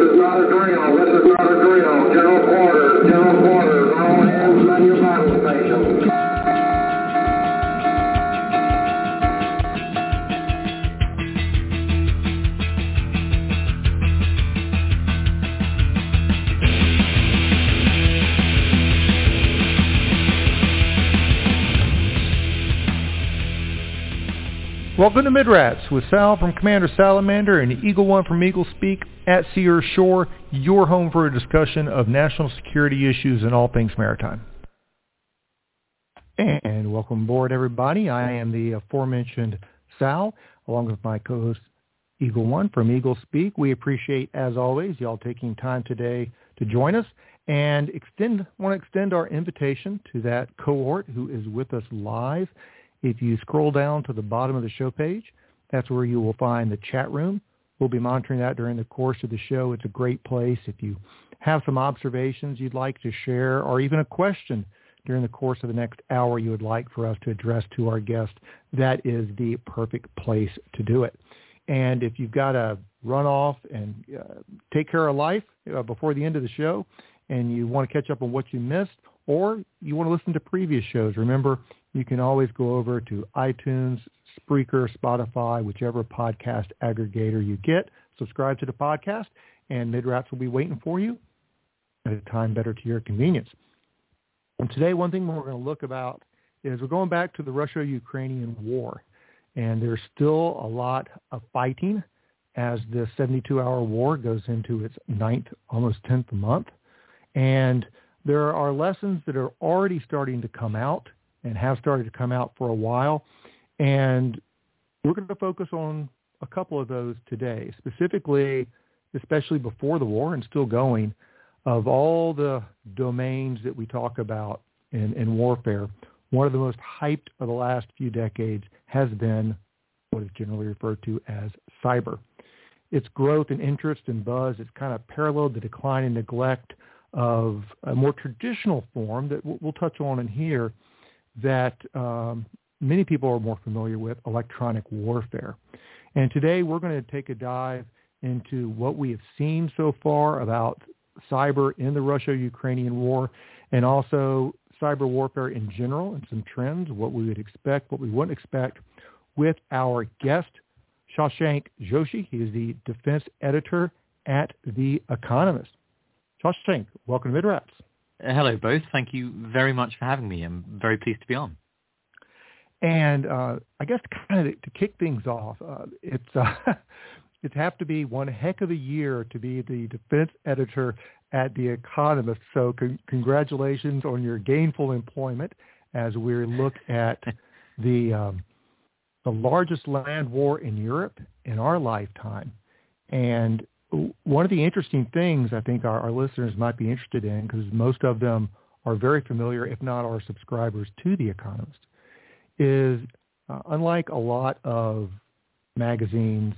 is not a drill. This is not a drill. General quarters. General quarters. All hands man your battle stations. Welcome to Midrats with Sal from Commander Salamander and Eagle One from Eagle Speak at Sea or Shore, your home for a discussion of national security issues and all things maritime. And welcome aboard, everybody. I am the aforementioned Sal, along with my co-host Eagle One from Eagle Speak. We appreciate, as always, y'all taking time today to join us and want to extend our invitation to that cohort who is with us live. If you scroll down to the bottom of the show page, that's where you will find the chat room. We'll be monitoring that during the course of the show. It's a great place. If you have some observations you'd like to share or even a question during the course of the next hour you would like for us to address to our guest, that is the perfect place to do it. And if you've got to run off and take care of life before the end of the show and you want to catch up on what you missed, or you want to listen to previous shows, remember, you can always go over to iTunes, Spreaker, Spotify, whichever podcast aggregator you get. Subscribe to the podcast, and Midrats will be waiting for you at a time better to your convenience. And today, one thing we're going to look about is we're going back to the Russia-Ukrainian war. And there's still a lot of fighting as this 72-hour war goes into its 9th, almost 10th month. And there are lessons that are already starting to come out and have started to come out for a while. And we're going to focus on a couple of those today, specifically, especially before the war and still going, of all the domains that we talk about in warfare, one of the most hyped of the last few decades has been what is generally referred to as cyber. Its growth and interest and buzz has kind of paralleled the decline and neglect of a more traditional form that we'll touch on in here that many people are more familiar with, electronic warfare. And today we're going to take a dive into what we have seen so far about cyber in the Russia-Ukrainian war, and also cyber warfare in general and some trends, what we would expect, what we wouldn't expect, with our guest, Shashank Joshi. He is the defense editor at The Economist. Shashank, welcome to Midrats. Hello, both. Thank you very much for having me. I'm very pleased to be on. And I guess to kick things off, it's have to be one heck of a year to be the defense editor at The Economist. So congratulations on your gainful employment as we look at the largest land war in Europe in our lifetime. And one of the interesting things I think our listeners might be interested in, because most of them are very familiar, if not are subscribers to The Economist, is unlike a lot of magazines,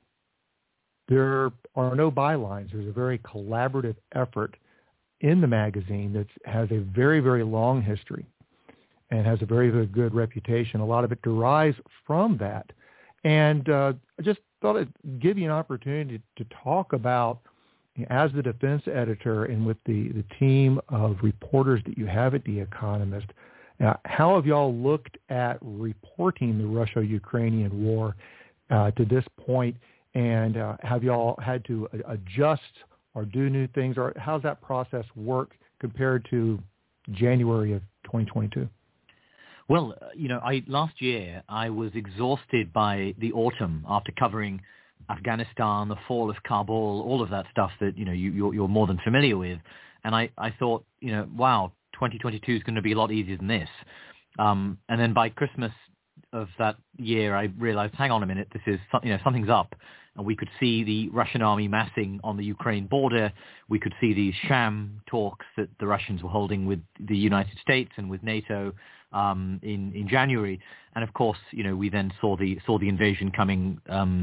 there are no bylines. There's a very collaborative effort in the magazine that has a very, very long history and has a very, very good reputation. A lot of it derives from that. And I just thought I'd give you an opportunity to talk about, as the defense editor and with the team of reporters that you have at The Economist, how have y'all looked at reporting the Russia-Ukrainian war to this point, and have y'all had to adjust or do new things, or how's that process work compared to January of 2022? Well, last year I was exhausted by the autumn after covering Afghanistan, the fall of Kabul, all of that stuff that, you're more than familiar with. And I thought, wow, 2022 is going to be a lot easier than this. And then by Christmas of that year, I realized, hang on a minute, this is, something's up. And we could see the Russian army massing on the Ukraine border. We could see these sham talks that the Russians were holding with the United States and with NATO in January. And of course, we then saw the invasion coming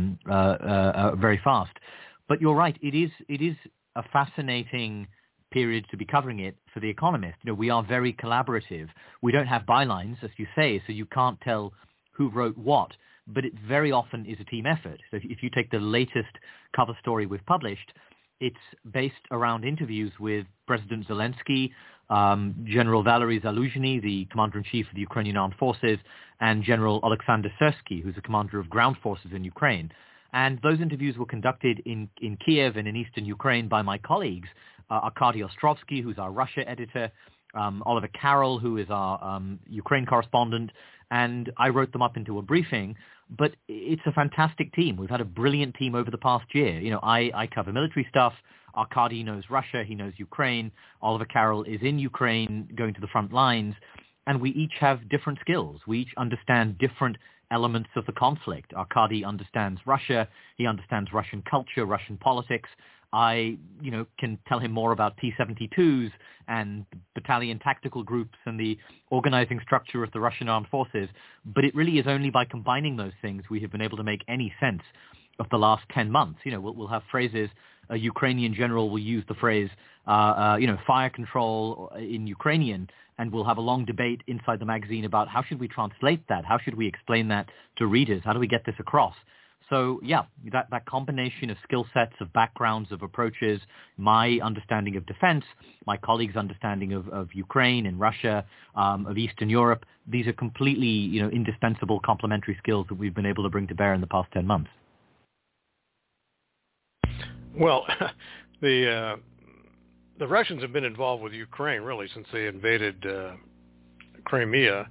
very fast. But you're right, it is a fascinating period to be covering it for The Economist. We are very collaborative. We don't have bylines, as you say, so you can't tell who wrote what. But it very often is a team effort. So if you take the latest cover story we've published, It's based around interviews with President Zelensky, General Valery Zaluzhny, the commander-in-chief of the Ukrainian Armed Forces, and General Alexander Syrsky, who's the commander of ground forces in Ukraine. And those interviews were conducted in Kiev and in eastern Ukraine by my colleagues, Arkady Ostrovsky, who's our Russia editor, Oliver Carroll, who is our Ukraine correspondent, and I wrote them up into a briefing. But it's a fantastic team. We've had a brilliant team over the past year. You know, I cover military stuff. Arkady knows Russia. He knows Ukraine. Oliver Carroll is in Ukraine, going to the front lines. And we each have different skills. We each understand different elements of the conflict. Arkady understands Russia. He understands Russian culture, Russian politics. I, can tell him more about T-72s and battalion tactical groups and the organizing structure of the Russian armed forces. But it really is only by combining those things we have been able to make any sense of the last 10 months. We'll have phrases. A Ukrainian general will use the phrase, fire control in Ukrainian, and we'll have a long debate inside the magazine about how should we translate that? How should we explain that to readers? How do we get this across? So, yeah, that combination of skill sets, of backgrounds, of approaches, my understanding of defense, my colleagues' understanding of Ukraine and Russia, of Eastern Europe, these are completely, indispensable complementary skills that we've been able to bring to bear in the past 10 months. Well, the Russians have been involved with Ukraine, really, since they invaded Crimea.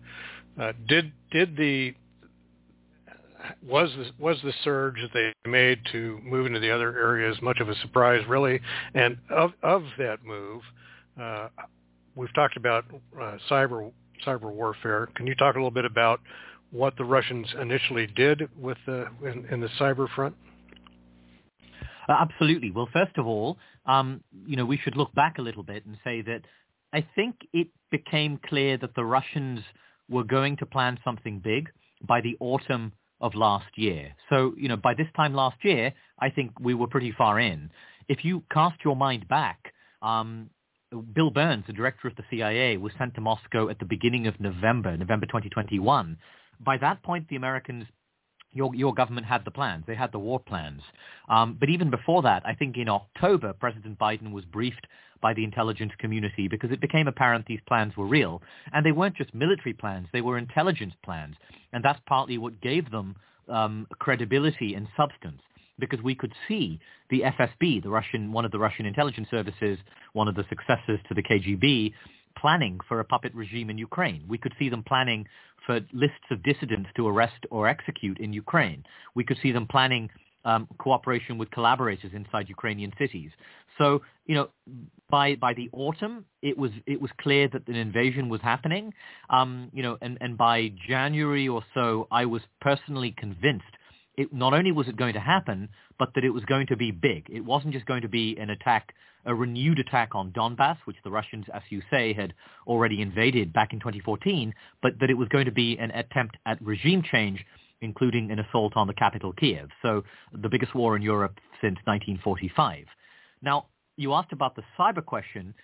Was the surge that they made to move into the other areas much of a surprise, really? And of that move, we've talked about cyber warfare. Can you talk a little bit about what the Russians initially did with in the cyber front? Absolutely. Well, first of all, we should look back a little bit and say that I think it became clear that the Russians were going to plan something big by the autumn of last year. So, by this time last year, I think we were pretty far in. If you cast your mind back, Bill Burns, the director of the CIA, was sent to Moscow at the beginning of November 2021. By that point, the Americans, your government had the plans. They had the war plans. But even before that, I think in October, President Biden was briefed by the intelligence community because it became apparent these plans were real. And they weren't just military plans. They were intelligence plans. And that's partly what gave them credibility and substance, because we could see the FSB, one of the Russian intelligence services, one of the successors to the KGB, planning for a puppet regime in Ukraine. We could see them planning for lists of dissidents to arrest or execute in Ukraine. We could see them planning cooperation with collaborators inside Ukrainian cities. So, by the autumn, it was clear that an invasion was happening. And by January or so, I was personally convinced not only was it going to happen, but that it was going to be big. It wasn't just going to be a renewed attack on Donbass, which the Russians, as you say, had already invaded back in 2014, but that it was going to be an attempt at regime change, including an assault on the capital, Kiev. So the biggest war in Europe since 1945. Now, you asked about the cyber question.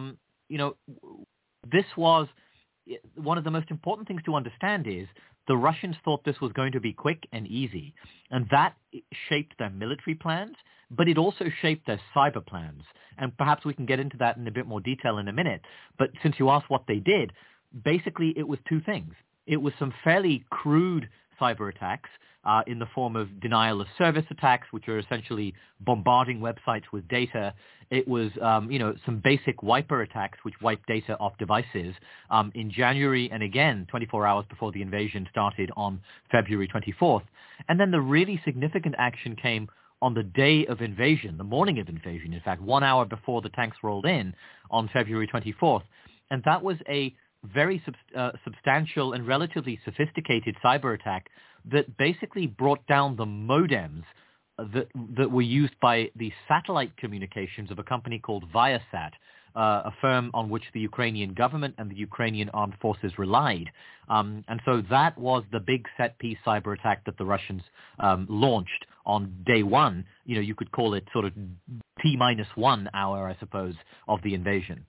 This was one of the most important things to understand is the Russians thought this was going to be quick and easy, and that shaped their military plans, but it also shaped their cyber plans. And perhaps we can get into that in a bit more detail in a minute. But since you asked what they did, basically it was two things. It was some fairly crude cyber attacks in the form of denial of service attacks, which are essentially bombarding websites with data. It was, some basic wiper attacks, which wipe data off devices in January and again 24 hours before the invasion started on February 24th. And then the really significant action came on the day of invasion, the morning of invasion, in fact, 1 hour before the tanks rolled in on February 24th. And that was a very substantial and relatively sophisticated cyber attack that basically brought down the modems that were used by the satellite communications of a company called Viasat, a firm on which the Ukrainian government and the Ukrainian armed forces relied. And so that was the big set-piece cyber attack that the Russians launched on day one. You could call it sort of T-1 hour, I suppose, of the invasion.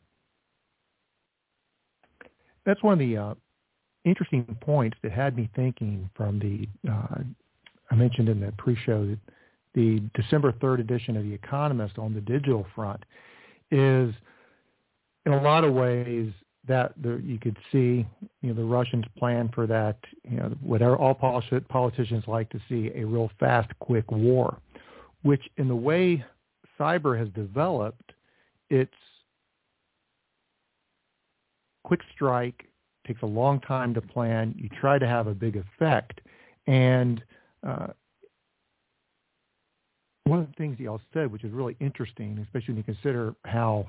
That's one of the interesting points that had me thinking from I mentioned in the pre-show that the December 3rd edition of The Economist on the digital front, is in a lot of ways that you could see, the Russians plan for that, whatever all politicians like to see, a real fast, quick war, which in the way cyber has developed, it's quick strike, takes a long time to plan. You try to have a big effect. And one of the things y'all said, which is really interesting, especially when you consider how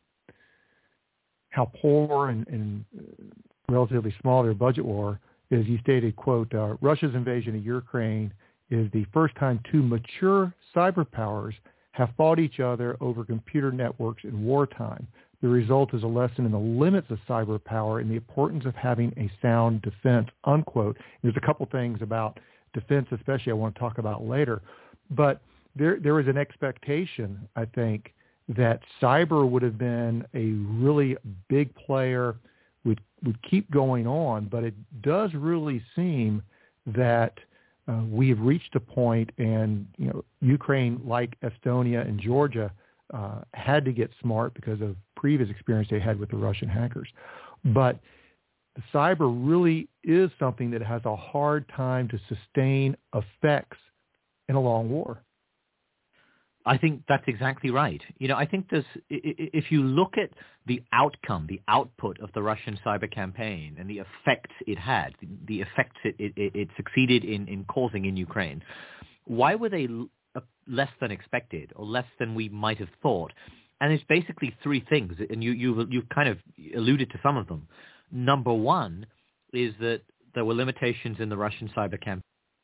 poor and relatively small their budget were, is you stated, quote, Russia's invasion of Ukraine is the first time two mature cyber powers have fought each other over computer networks in wartime. The result is a lesson in the limits of cyber power and the importance of having a sound defense, unquote. There's a couple things about defense especially I want to talk about later. But there is an expectation, I think, that cyber would have been a really big player, would keep going on, but it does really seem that we have reached a point, and Ukraine, like Estonia and Georgia, had to get smart because of previous experience they had with the Russian hackers. But the cyber really is something that has a hard time to sustain effects in a long war. I think that's exactly right. I think if you look at the outcome, the output of the Russian cyber campaign and the effects it had, the effects it succeeded in causing in Ukraine, why were they less than expected or less than we might have thought? And it's basically three things, and you've kind of alluded to some of them. Number one is that there were limitations in the Russian cyber campaign.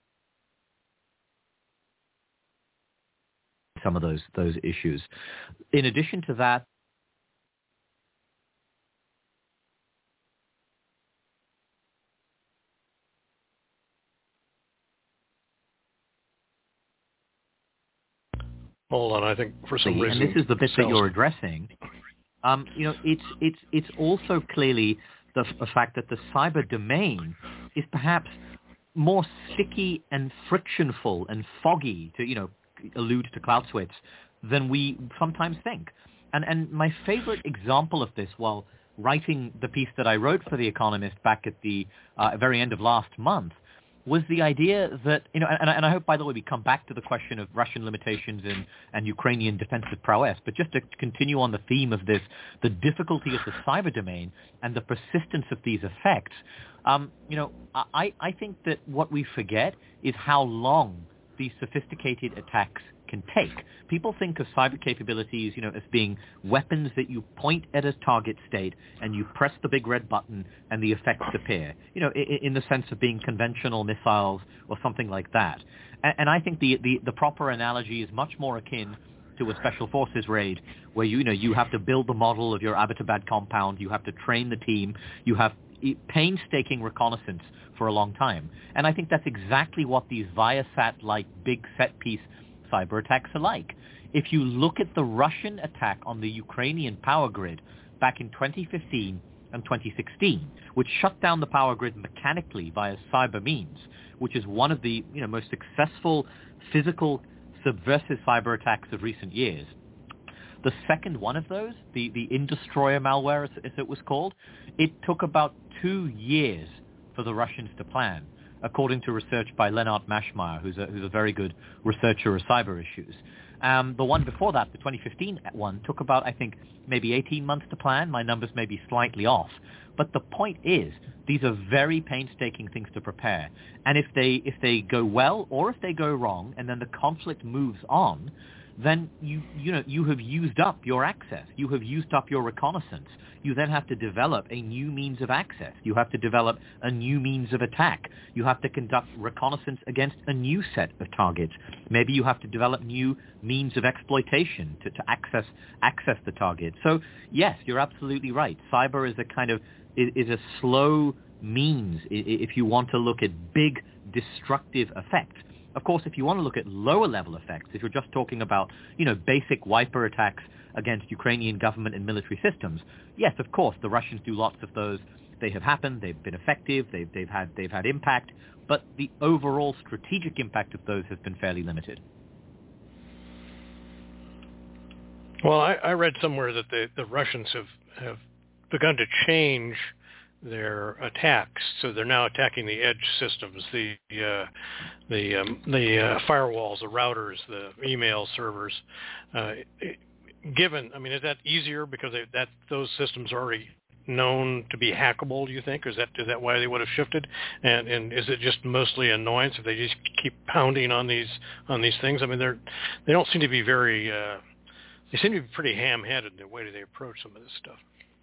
Some of those issues. In addition to that, hold on, I think for some reason, and this is the bit that you're addressing. It's also clearly the fact that the cyber domain is perhaps more sticky and frictionful and foggy, to allude to Clausewitz, than we sometimes think. And my favorite example of this, while writing the piece that I wrote for The Economist back at the very end of last month, was the idea that, and I hope, by the way, we come back to the question of Russian limitations and Ukrainian defensive prowess, but just to continue on the theme of this, the difficulty of the cyber domain and the persistence of these effects, I think that what we forget is how long these sophisticated attacks can take. People think of cyber capabilities, as being weapons that you point at a target state and you press the big red button and the effects appear, in the sense of being conventional missiles or something like that. And I think the proper analogy is much more akin to a special forces raid, where you have to build the model of your Abbottabad compound, you have to train the team, you have painstaking reconnaissance for a long time. And I think that's exactly what these Viasat-like big set-piece cyber attacks are like. If you look at the Russian attack on the Ukrainian power grid back in 2015 and 2016, which shut down the power grid mechanically via cyber means, which is one of the most successful physical subversive cyber attacks of recent years. The second one of those, the Indestroyer malware, as it was called, it took about 2 years for the Russians to plan, according to research by Leonard Maschmeyer, who's a very good researcher of cyber issues. The one before that, the 2015 one, took about, I think, maybe 18 months to plan. My numbers may be slightly off. But the point is, these are very painstaking things to prepare. And if they go well or if they go wrong, and then the conflict moves on, then you have used up your access. You have used up your reconnaissance. You then have to develop a new means of access. You have to develop a new means of attack. You have to conduct reconnaissance against a new set of targets. Maybe you have to develop new means of exploitation to access the target. So yes, you're absolutely right. Cyber is a slow means if you want to look at big destructive effects. Of course, if you want to look at lower level effects, if you're just talking about, basic wiper attacks against Ukrainian government and military systems, yes, of course, the Russians do lots of those. They have happened. They've been effective. They've had impact. But the overall strategic impact of those has been fairly limited. Well, I read somewhere that the Russians have begun to change their attacks, so they're now attacking the edge systems, the firewalls, the routers, the email servers. Is that easier because those systems are already known to be hackable? Do you think? Is that why they would have shifted? And is it just mostly annoyance if they just keep pounding on these things? I mean, they don't seem to be very. They seem to be pretty ham-handed in the way they approach some of this stuff.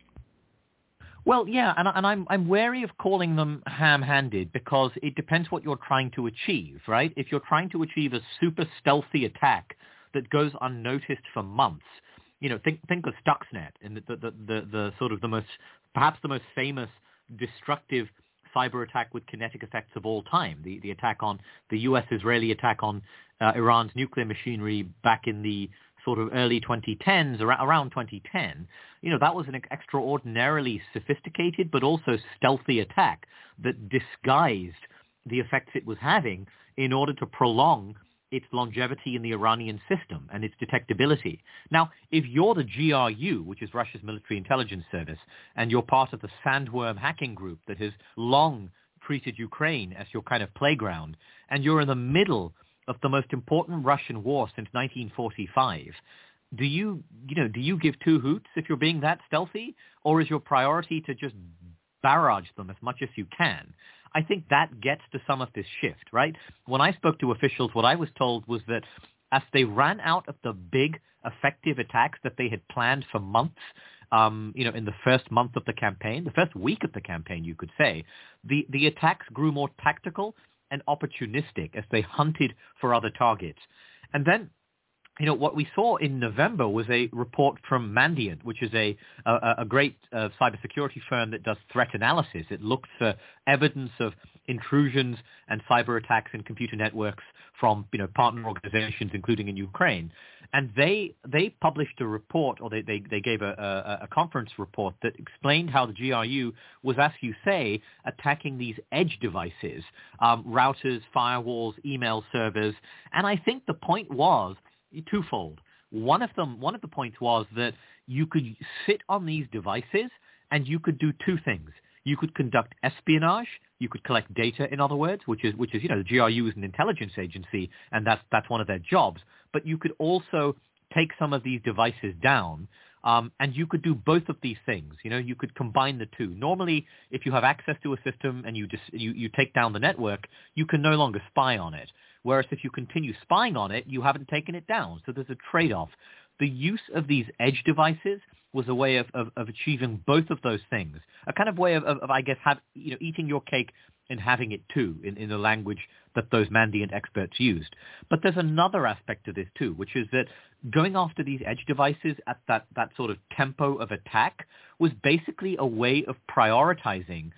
Well, yeah, and I'm wary of calling them ham-handed because it depends what you're trying to achieve, right? If you're trying to achieve a super stealthy attack that goes unnoticed for months, think of Stuxnet and the sort of perhaps the most famous destructive cyber attack with kinetic effects of all time, the attack on the U.S.-Israeli attack on Iran's nuclear machinery back in the sort of early 2010s, around 2010, that was an extraordinarily sophisticated but also stealthy attack that disguised the effects it was having in order to prolong its longevity in the Iranian system and its detectability. Now, if you're the GRU, which is Russia's military intelligence service, and you're part of the Sandworm hacking group that has long treated Ukraine as your kind of playground, and you're in the middle of the most important Russian war since 1945, do you give two hoots if you're being that stealthy, or is your priority to just barrage them as much as you can? I think that gets to some of this shift, right? When I spoke to officials, what I was told was that as they ran out of the big effective attacks that they had planned for months, in the first month of the campaign, the first week of the campaign, you could say, the attacks grew more tactical and opportunistic as they hunted for other targets. And then, what we saw in November was a report from Mandiant, which is a great cybersecurity firm that does threat analysis. It looks for evidence of intrusions and cyber attacks in computer networks from partner organizations, including in Ukraine. And they published a report, or they gave a conference report that explained how the GRU was, as you say, attacking these edge devices, routers, firewalls, email servers. And I think the point was twofold. One of the points was that you could sit on these devices and you could do two things. You could conduct espionage. You could collect data, in other words, which is the GRU is an intelligence agency, and that's one of their jobs. But you could also take some of these devices down, and you could do both of these things. You could combine the two. Normally, if you have access to a system and you take down the network, you can no longer spy on it. Whereas if you continue spying on it, you haven't taken it down. So there's a trade-off. The use of these edge devices was a way of achieving both of those things, a kind of way of I guess, eating your cake and having it too, in the language that those Mandiant experts used. But there's another aspect to this too, which is that going after these edge devices at that sort of tempo of attack was basically a way of prioritizing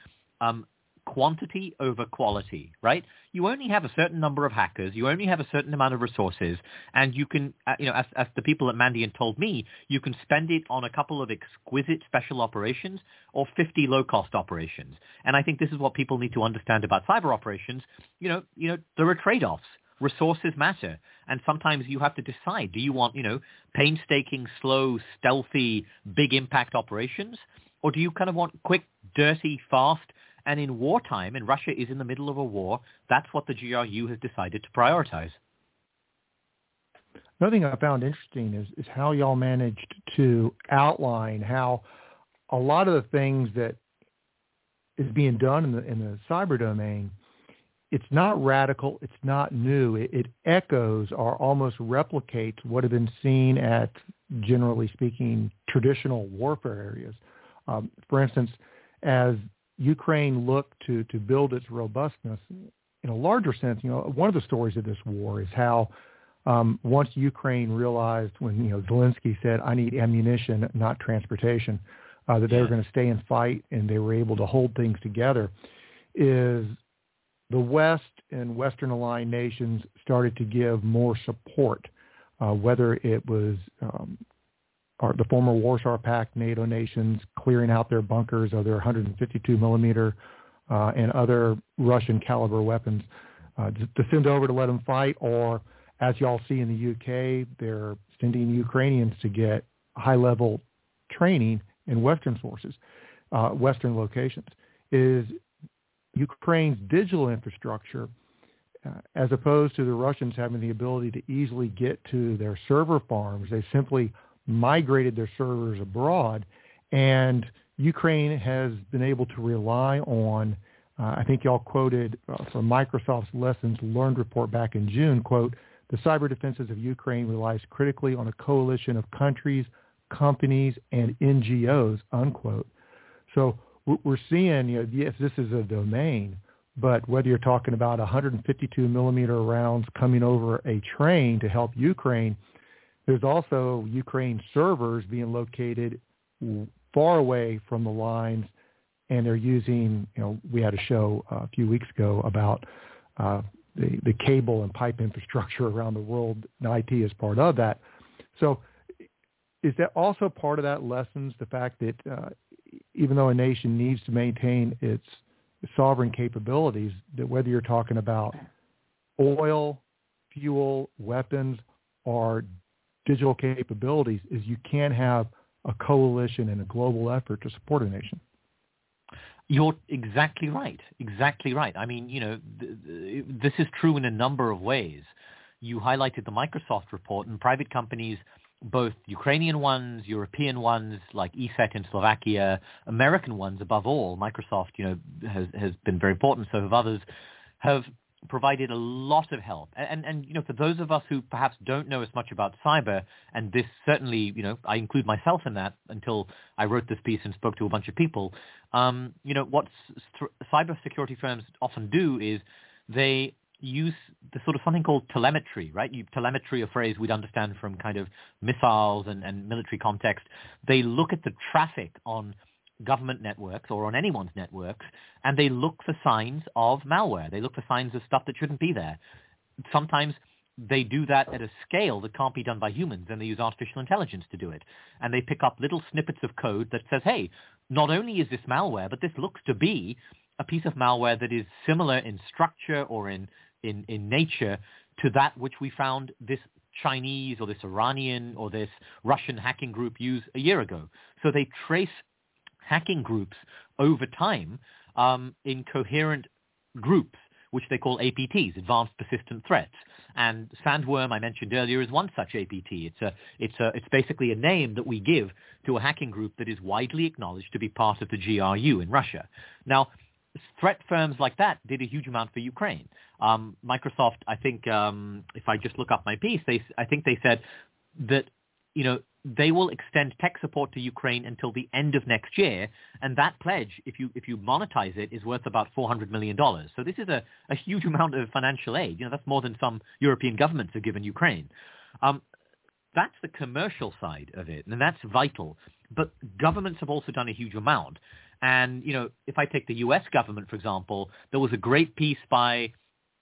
quantity over quality, right? You only have a certain number of hackers, you only have a certain amount of resources, and you can, as the people at Mandiant told me, you can spend it on a couple of exquisite special operations or 50 low-cost operations. And I think this is what people need to understand about cyber operations. There are trade-offs. Resources matter. And sometimes you have to decide, do you want, painstaking, slow, stealthy, big impact operations? Or do you kind of want quick, dirty, fast? And in wartime, and Russia is in the middle of a war, that's what the GRU has decided to prioritize. Another thing I found interesting is how y'all managed to outline how a lot of the things that is being done in the cyber domain, it's not radical, it's not new. It echoes or almost replicates what have been seen at, generally speaking, traditional warfare areas. For instance, as Ukraine looked to build its robustness in a larger sense, one of the stories of this war is how once Ukraine realized when, Zelensky said, I need ammunition, not transportation, that they were going to stay and fight, and they were able to hold things together, is the West and Western aligned nations started to give more support, whether it was the former Warsaw Pact NATO nations clearing out their bunkers of their 152 millimeter and other Russian caliber weapons to send over to let them fight, or as y'all see in the UK, they're sending Ukrainians to get high-level training in Western sources, Western locations, is Ukraine's digital infrastructure, as opposed to the Russians having the ability to easily get to their server farms. They simply migrated their servers abroad, and Ukraine has been able to rely on, I think y'all quoted from Microsoft's Lessons Learned report back in June, quote, "The cyber defenses of Ukraine relies critically on a coalition of countries, companies, and NGOs," unquote. So we're seeing, yes, this is a domain, but whether you're talking about 152 millimeter rounds coming over a train to help Ukraine, there's also Ukraine servers being located far away from the lines, and they're using, we had a show a few weeks ago about the cable and pipe infrastructure around the world, and IT is part of that. So is that also part of that lessons, the fact that even though a nation needs to maintain its sovereign capabilities, that whether you're talking about oil, fuel, weapons, or digital capabilities, is you can have a coalition and a global effort to support a nation? You're exactly right. Exactly right. I mean, this is true in a number of ways. You highlighted the Microsoft report, and private companies, both Ukrainian ones, European ones like ESET in Slovakia, American ones above all. Microsoft, has been very important. So have others, have provided a lot of help. And for those of us who perhaps don't know as much about cyber, and this certainly, I include myself in that until I wrote this piece and spoke to a bunch of people, what cybersecurity firms often do is they use the sort of something called telemetry, right? Telemetry, a phrase we'd understand from kind of missiles and military context. They look at the traffic on government networks or on anyone's networks, and they look for signs of malware. They look for signs of stuff that shouldn't be there. Sometimes they do that at a scale that can't be done by humans, and they use artificial intelligence to do it. And they pick up little snippets of code that says, hey, not only is this malware, but this looks to be a piece of malware that is similar in structure or in nature to that which we found this Chinese or this Iranian or this Russian hacking group use a year ago. So they trace hacking groups over time in coherent groups, which they call APTs, Advanced Persistent Threats. And Sandworm, I mentioned earlier, is one such APT. It's basically a name that we give to a hacking group that is widely acknowledged to be part of the GRU in Russia. Now, threat firms like that did a huge amount for Ukraine. Microsoft, I think, if I just look up my piece, I think they said that, they will extend tech support to Ukraine until the end of next year, and that pledge, if you monetize it, is worth about $400 million. So this is a huge amount of financial aid. That's more than some European governments have given Ukraine. That's the commercial side of it, and that's vital. But governments have also done a huge amount. And, if I take the U.S. government, for example, there was a great piece by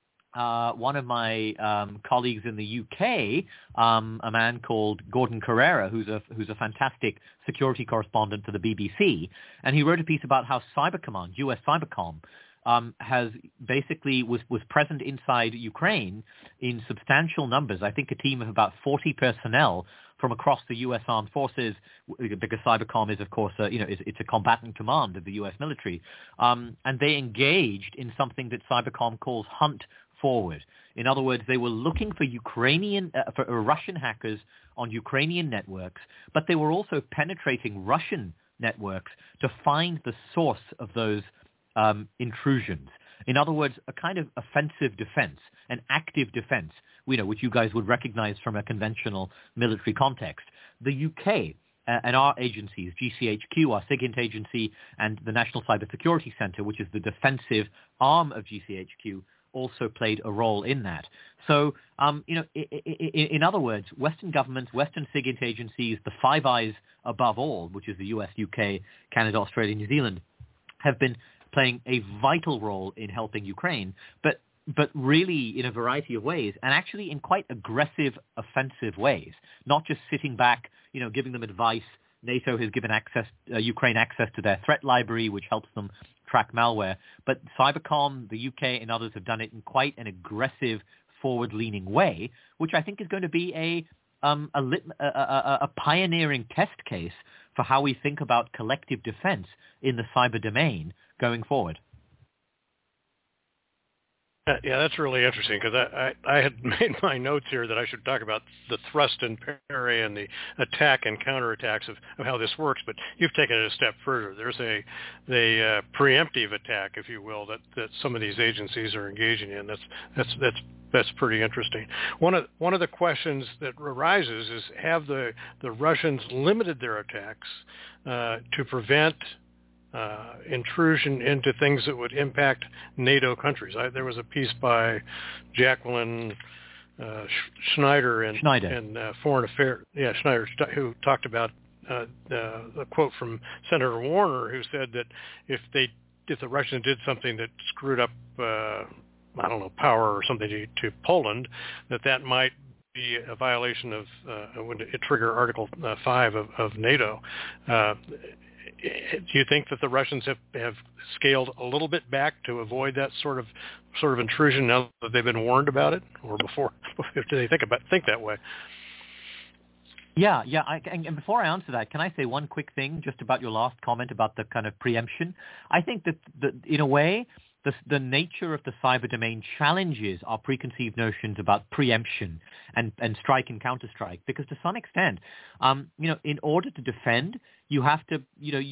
one of my colleagues in the UK, a man called Gordon Carrera, who's a fantastic security correspondent for the BBC, and he wrote a piece about how Cyber Command, US Cybercom, has basically was present inside Ukraine in substantial numbers. I think a team of about 40 personnel from across the U.S. Armed Forces, because Cybercom is, of course, it's a combatant command of the U.S. military, and they engaged in something that Cybercom calls Hunt Forward. In other words, they were looking for Russian hackers on Ukrainian networks, but they were also penetrating Russian networks to find the source of those intrusions. In other words, a kind of offensive defense, an active defense, which you guys would recognize from a conventional military context. The UK and our agencies, GCHQ, our SIGINT agency, and the National Cybersecurity Center, which is the defensive arm of GCHQ, also played a role in that. So, in other words, Western governments, Western SIGINT agencies, the Five Eyes above all, which is the US, UK, Canada, Australia, New Zealand, have been playing a vital role in helping Ukraine, but really in a variety of ways, and actually in quite aggressive, offensive ways, not just sitting back, giving them advice. NATO has given Ukraine access to their threat library, which helps them track malware. But Cybercom, the UK, and others have done it in quite an aggressive, forward-leaning way, which I think is going to be a pioneering test case for how we think about collective defense in the cyber domain going forward. Yeah, that's really interesting because I had made my notes here that I should talk about the thrust and parry and the attack and counterattacks of how this works, but you've taken it a step further. There's a preemptive attack, if you will, that some of these agencies are engaging in. That's pretty interesting. One of the questions that arises is, have the Russians limited their attacks to prevent intrusion into things that would impact NATO countries? There was a piece by Jacqueline Schneider in Foreign Affairs. Yeah, Schneider, who talked about a quote from Senator Warner, who said that if the Russians did something that screwed up, power or something to Poland, that might be a violation of would it trigger Article 5 of NATO. Do you think that the Russians have scaled a little bit back to avoid that sort of intrusion now that they've been warned about it, or before? Do they think that way? Yeah. And before I answer that, can I say one quick thing just about your last comment about the kind of preemption? I think that in a way, the nature of the cyber domain challenges our preconceived notions about preemption and strike and counterstrike, because to some extent, in order to defend, you have to,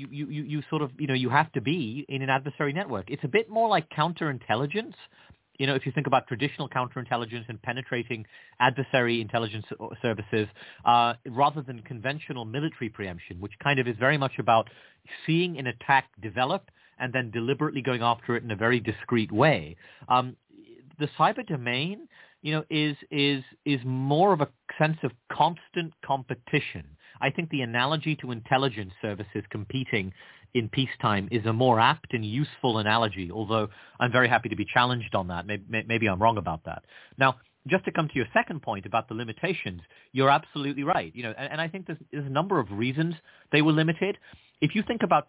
you have to be in an adversary network. It's a bit more like counterintelligence. If you think about traditional counterintelligence and penetrating adversary intelligence services, rather than conventional military preemption, which kind of is very much about seeing an attack develop and then deliberately going after it in a very discreet way. The cyber domain, is more of a sense of constant competition. I think the analogy to intelligence services competing in peacetime is a more apt and useful analogy, although I'm very happy to be challenged on that. Maybe I'm wrong about that. Now, just to come to your second point about the limitations, you're absolutely right. And I think there's a number of reasons they were limited. If you think about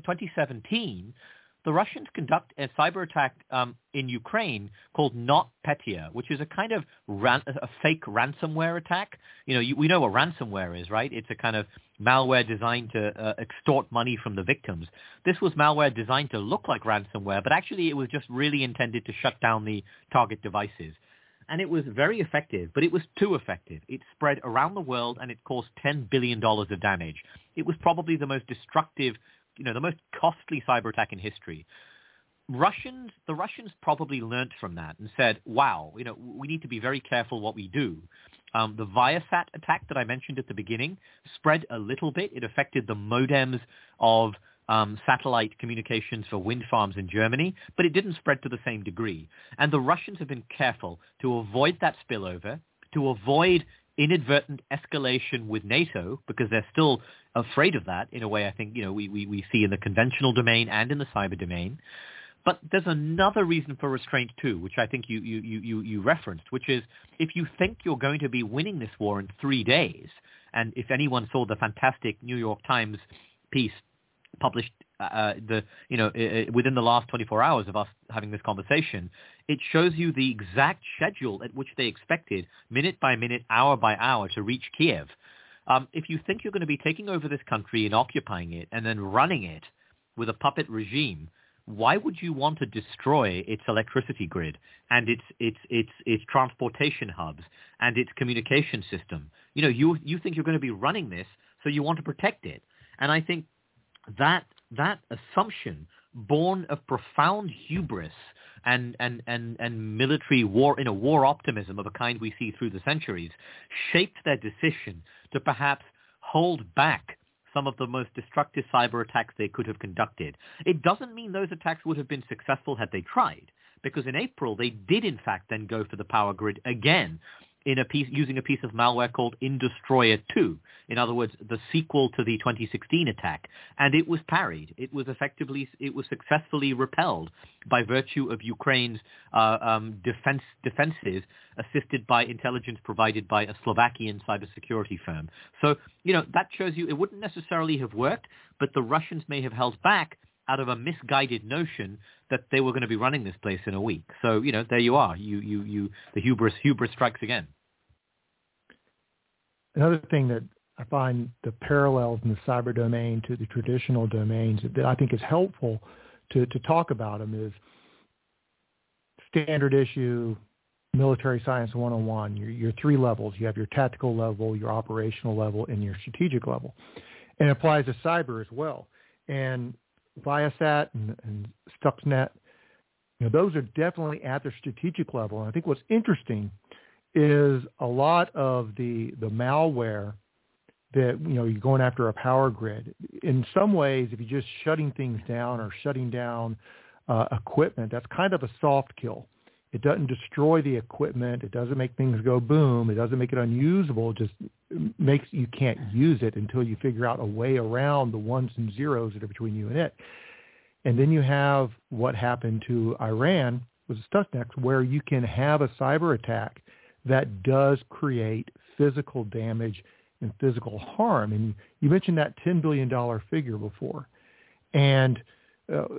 2017, the Russians conduct a cyber attack in Ukraine called NotPetya, which is a kind of a fake ransomware attack. We know what ransomware is, right? It's a kind of malware designed to extort money from the victims. This was malware designed to look like ransomware, but actually it was just really intended to shut down the target devices. And it was very effective, but it was too effective. It spread around the world, and it caused $10 billion of damage. It was probably the most destructive, the most costly cyber attack in history. The Russians probably learned from that and said, wow, we need to be very careful what we do. The Viasat attack that I mentioned at the beginning spread a little bit. It affected the modems of satellite communications for wind farms in Germany, but it didn't spread to the same degree. And the Russians have been careful to avoid that spillover, to avoid inadvertent escalation with NATO, because they're still afraid of that in a way I think we see in the conventional domain and in the cyber domain. But there's another reason for restraint too, which I think you referenced, which is if you think you're going to be winning this war in 3 days, and if anyone saw the fantastic New York Times piece published within the last 24 hours of us having this conversation, it shows you the exact schedule at which they expected, minute by minute, hour by hour, to reach Kiev. If you think you're going to be taking over this country and occupying it and then running it with a puppet regime, why would you want to destroy its electricity grid and its transportation hubs and its communication system? You think you're going to be running this, so you want to protect it. And I think that assumption, born of profound hubris and military war optimism of a kind we see through the centuries, shaped their decision to perhaps hold back some of the most destructive cyber attacks they could have conducted. It doesn't mean those attacks would have been successful had they tried, because in April they did in fact then go for the power grid again using a piece of malware called Indestroyer 2. In other words, the sequel to the 2016 attack. And it was parried. It was successfully repelled by virtue of Ukraine's defenses, assisted by intelligence provided by a Slovakian cybersecurity firm. So, that shows you it wouldn't necessarily have worked, but the Russians may have held back out of a misguided notion that they were going to be running this place in a week. So, there you are. The hubris strikes again. another thing that I find the parallels in the cyber domain to the traditional domains that I think is helpful to talk about them is standard issue military science 101, your three levels. You have your tactical level, your operational level, and your strategic level. And it applies to cyber as well. And Viasat and Stuxnet, those are definitely at the strategic level. And I think what's interesting is a lot of the malware that, you're going after a power grid. In some ways, if you're just shutting things down or shutting down equipment, that's kind of a soft kill. It doesn't destroy the equipment. It doesn't make things go boom. It doesn't make it unusable. It just makes you can't use it until you figure out a way around the ones and zeros that are between you and it. And then you have what happened to Iran with Stuxnet, where you can have a cyber attack that does create physical damage and physical harm. And you mentioned that $10 billion figure before. And the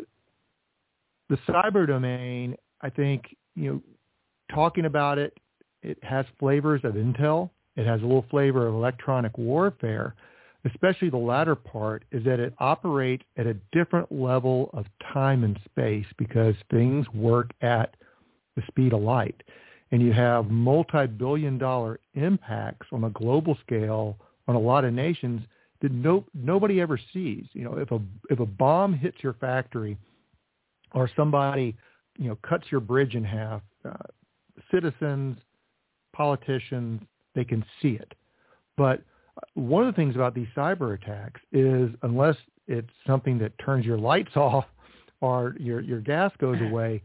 cyber domain, I think, talking about it, it has flavors of intel. It has a little flavor of electronic warfare, especially the latter part, is that it operates at a different level of time and space because things work at the speed of light. And you have multi-billion-dollar impacts on a global scale on a lot of nations that nobody ever sees. If a bomb hits your factory or somebody cuts your bridge in half, citizens, politicians, they can see it. But one of the things about these cyber attacks is unless it's something that turns your lights off or your gas goes away,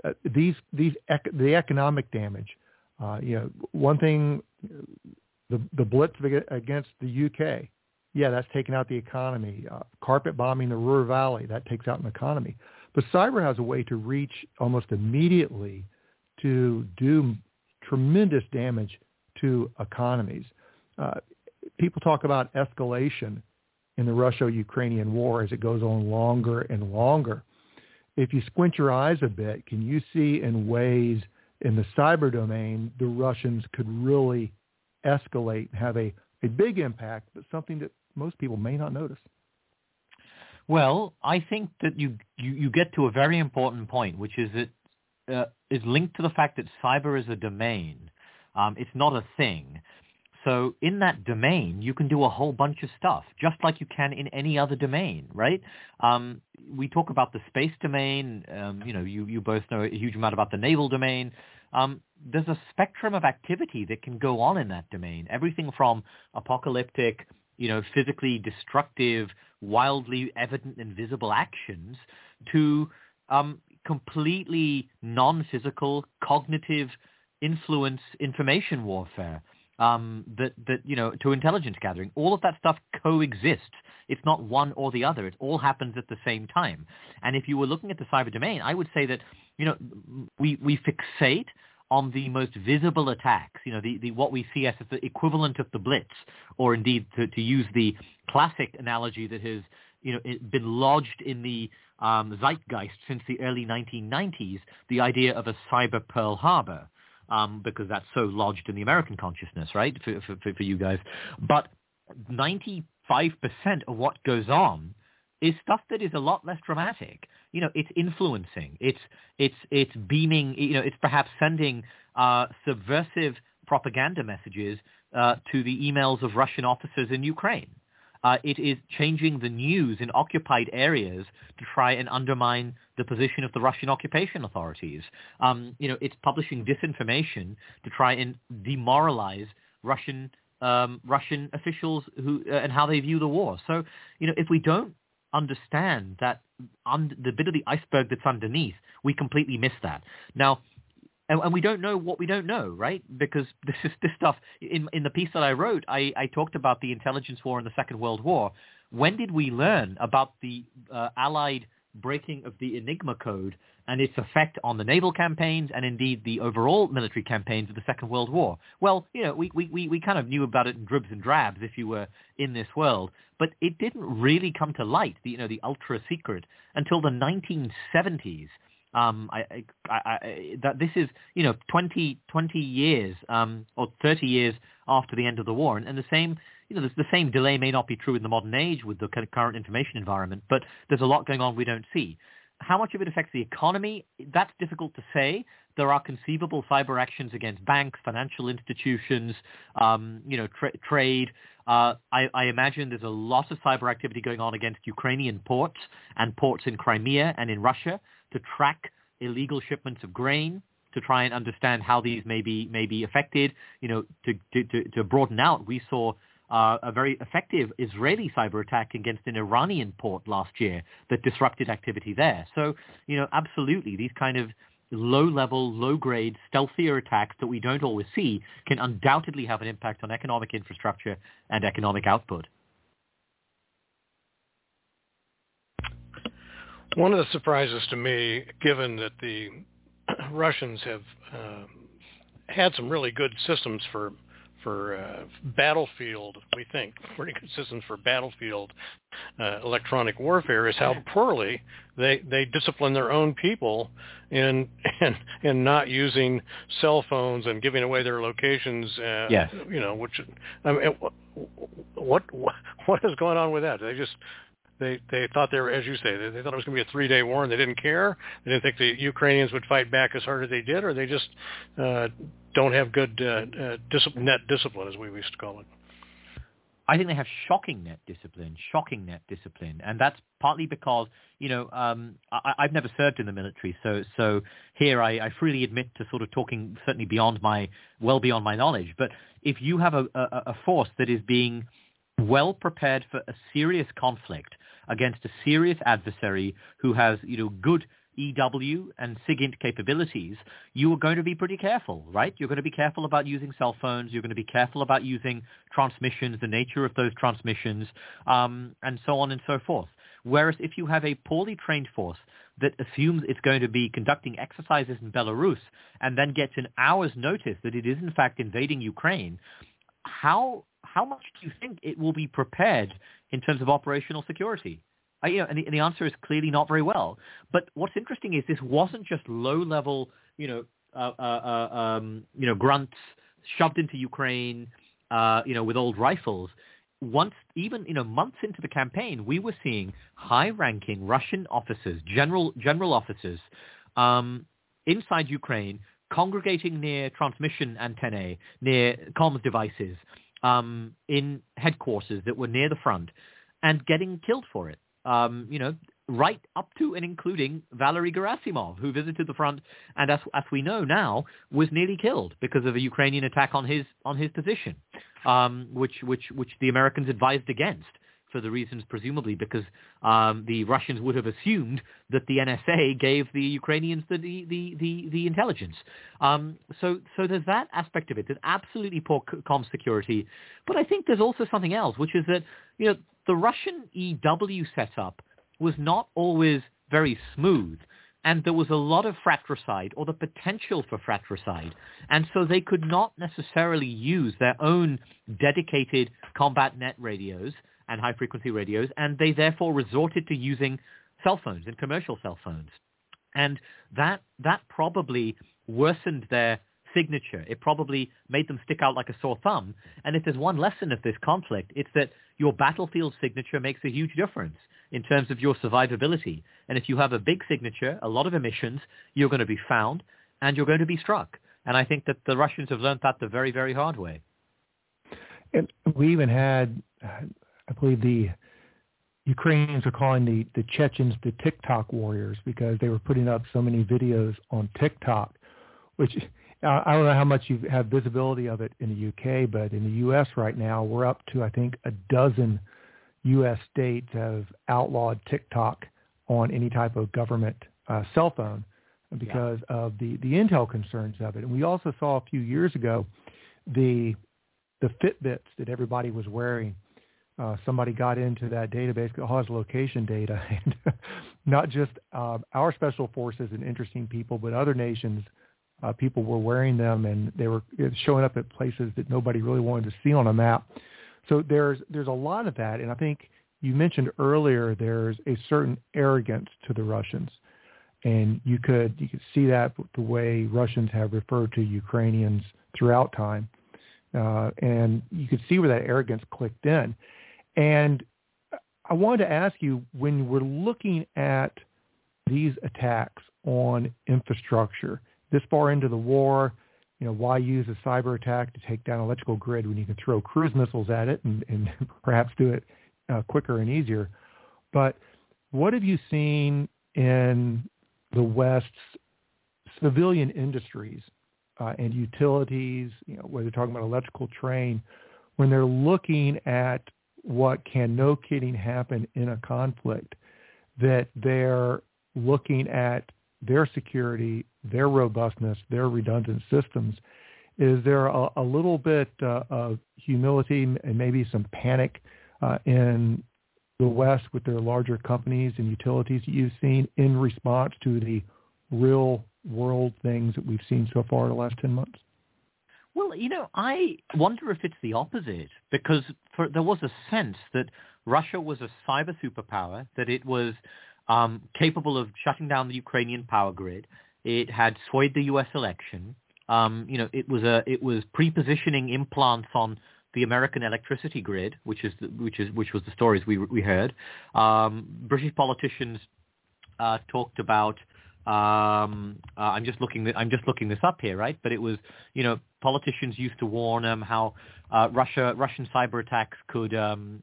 the economic damage. One thing, the blitz against the UK, that's taken out the economy. Carpet bombing the Ruhr Valley, that takes out an economy. But cyber has a way to reach almost immediately to do tremendous damage to economies. People talk about escalation in the Russia-Ukrainian war as it goes on longer and longer. If you squint your eyes a bit, can you see in ways in the cyber domain the Russians could really escalate and have a big impact, but something that most people may not notice? Well, I think that you get to a very important point, which is that is linked to the fact that cyber is a domain. It's not a thing. So in that domain, you can do a whole bunch of stuff, just like you can in any other domain, right? We talk about the space domain. You both know a huge amount about the naval domain. There's a spectrum of activity that can go on in that domain. Everything from apocalyptic, physically destructive, wildly evident and visible actions to completely non-physical, cognitive influence information warfare. To intelligence gathering. All of that stuff coexists. It's not one or the other. It all happens at the same time. And if you were looking at the cyber domain, I would say that, we fixate on the most visible attacks, the what we see as the equivalent of the Blitz, or indeed to use the classic analogy that has, been lodged in the zeitgeist since the early 1990s, the idea of a cyber Pearl Harbor. Because that's so lodged in the American consciousness, right, for you guys. But 95% of what goes on is stuff that is a lot less dramatic. It's influencing. It's beaming. It's perhaps sending subversive propaganda messages to the emails of Russian officers in Ukraine. It is changing the news in occupied areas to try and undermine the position of the Russian occupation authorities. It's publishing disinformation to try and demoralize Russian officials and how they view the war. So, if we don't understand that the bit of the iceberg that's underneath, we completely miss that. Now, and we don't know what we don't know, right? Because this stuff, in the piece that I wrote, I talked about the intelligence war in the Second World War. When did we learn about the Allied breaking of the Enigma code and its effect on the naval campaigns and indeed the overall military campaigns of the Second World War? Well, we kind of knew about it in dribs and drabs if you were in this world, but it didn't really come to light, the ultra secret, until the 1970s. That this is 20 years or 30 years after the end of the war, and the same the same delay may not be true in the modern age with the current information environment, but there's a lot going on we don't see. How much of it affects the economy? That's difficult to say. There are conceivable cyber actions against banks, financial institutions, trade. I imagine there's a lot of cyber activity going on against Ukrainian ports and ports in Crimea and in Russia to track illegal shipments of grain, to try and understand how these may be affected. To broaden out, we saw a very effective Israeli cyber attack against an Iranian port last year that disrupted activity there. So, absolutely, these kind of low-level, low-grade, stealthier attacks that we don't always see can undoubtedly have an impact on economic infrastructure and economic output. One of the surprises to me, given that the Russians have had some really good systems for battlefield, we think, pretty good systems for battlefield electronic warfare, is how poorly they discipline their own people in not using cell phones and giving away their locations. Yes. Which, I mean, what is going on with that? They thought they were, as you say, they thought it was going to be a 3-day war and they didn't care. They didn't think the Ukrainians would fight back as hard as they did, or they just don't have good net discipline, as we used to call it. I think they have shocking net discipline, and that's partly because I've never served in the military, so here I freely admit to sort of talking certainly beyond my knowledge. But if you have a force that is being well prepared for a serious conflict against a serious adversary who has good EW and SIGINT capabilities, you are going to be pretty careful, right? You're going to be careful about using cell phones. You're going to be careful about using transmissions, the nature of those transmissions, and so on and so forth. Whereas if you have a poorly trained force that assumes it's going to be conducting exercises in Belarus and then gets an hour's notice that it is in fact invading Ukraine, how much do you think it will be prepared in terms of operational security? And the answer is clearly not very well. But what's interesting is this wasn't just low-level, grunts shoved into Ukraine, with old rifles. Once, even months into the campaign, we were seeing high-ranking Russian officers, general officers, inside Ukraine, congregating near transmission antennae, near comms devices, in headquarters that were near the front, and getting killed for it. Right up to and including Valery Gerasimov, who visited the front and, as we know now, was nearly killed because of a Ukrainian attack on his position, which the Americans advised against for the reasons presumably because the Russians would have assumed that the NSA gave the Ukrainians the intelligence. So there's that aspect of it. There's absolutely poor comm security, but I think there's also something else, which is that the Russian EW setup was not always very smooth, and there was a lot of fratricide or the potential for fratricide, and so they could not necessarily use their own dedicated combat net radios and high-frequency radios, and they therefore resorted to using cell phones and commercial cell phones. And that probably worsened their signature. It probably made them stick out like a sore thumb. And if there's one lesson of this conflict, it's that your battlefield signature makes a huge difference in terms of your survivability. And if you have a big signature, a lot of emissions, you're going to be found and you're going to be struck. And I think that the Russians have learned that the very, very hard way. And we even had, I believe the Ukrainians are calling the Chechens the TikTok warriors because they were putting up so many videos on TikTok, which I don't know how much you have visibility of it in the UK, but in the U.S. right now, we're up to, I think, 12 U.S. states have outlawed TikTok on any type of government cell phone because of the Intel concerns of it. And we also saw a few years ago the Fitbits that everybody was wearing. Somebody got into that database, all his location data, and not just our special forces and interesting people, but other nations, people were wearing them, and they were showing up at places that nobody really wanted to see on a map. So there's a lot of that, and I think you mentioned earlier there's a certain arrogance to the Russians, And you could see that the way Russians have referred to Ukrainians throughout time. And you could see where that arrogance clicked in. And I wanted to ask you, when we're looking at these attacks on infrastructure this far into the war, why use a cyber attack to take down an electrical grid when you can throw cruise missiles at it and perhaps do it quicker and easier? But what have you seen in the West's civilian industries and utilities, whether they're talking about electrical train, when they're looking at what can, no kidding, happen in a conflict, that they're looking at their security, their robustness, their redundant systems? Is there a little bit of humility and maybe some panic in the West with their larger companies and utilities that you've seen in response to the real world things that we've seen so far in the last 10 months? Well, I wonder if it's the opposite, because there was a sense that Russia was a cyber superpower, that it was capable of shutting down the Ukrainian power grid. It had swayed the U.S. election. It was pre-positioning implants on the American electricity grid, which was the stories we heard. British politicians talked about. I'm just looking this up here, right? But it was, politicians used to warn them how Russian cyber attacks could. In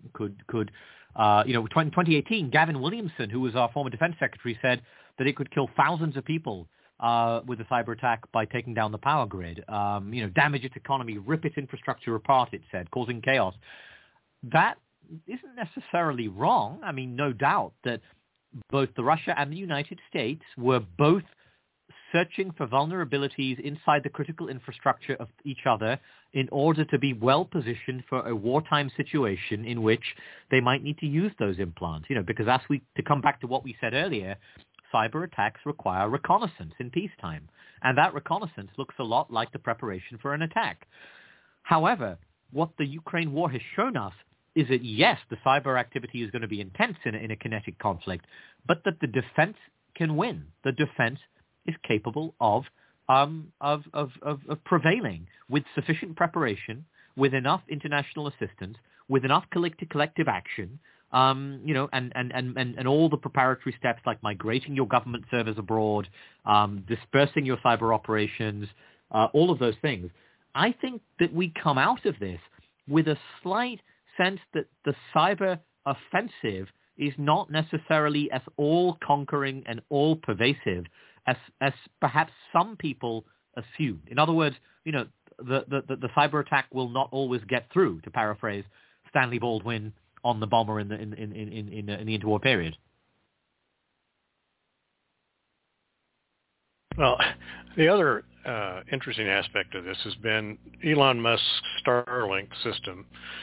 2018, Gavin Williamson, who was our former defense secretary, said that it could kill thousands of people with a cyber attack by taking down the power grid. Damage its economy, rip its infrastructure apart, it said, causing chaos. That isn't necessarily wrong. I mean, no doubt that both the Russia and the United States were both searching for vulnerabilities inside the critical infrastructure of each other in order to be well positioned for a wartime situation in which they might need to use those implants. Because to come back to what we said earlier, cyber attacks require reconnaissance in peacetime, and that reconnaissance looks a lot like the preparation for an attack. However, what the Ukraine war has shown us is that, yes, the cyber activity is going to be intense in a kinetic conflict, but that the defense can win. The defense is capable of prevailing with sufficient preparation, with enough international assistance, with enough collective action, and all the preparatory steps like migrating your government servers abroad, dispersing your cyber operations, all of those things. I think that we come out of this with a slight sense that the cyber offensive is not necessarily as all-conquering and all-pervasive as perhaps some people assume. In other words, the cyber attack will not always get through, to paraphrase Stanley Baldwin on the bomber in the interwar period. Well, the other interesting aspect of this has been Elon Musk's Starlink system.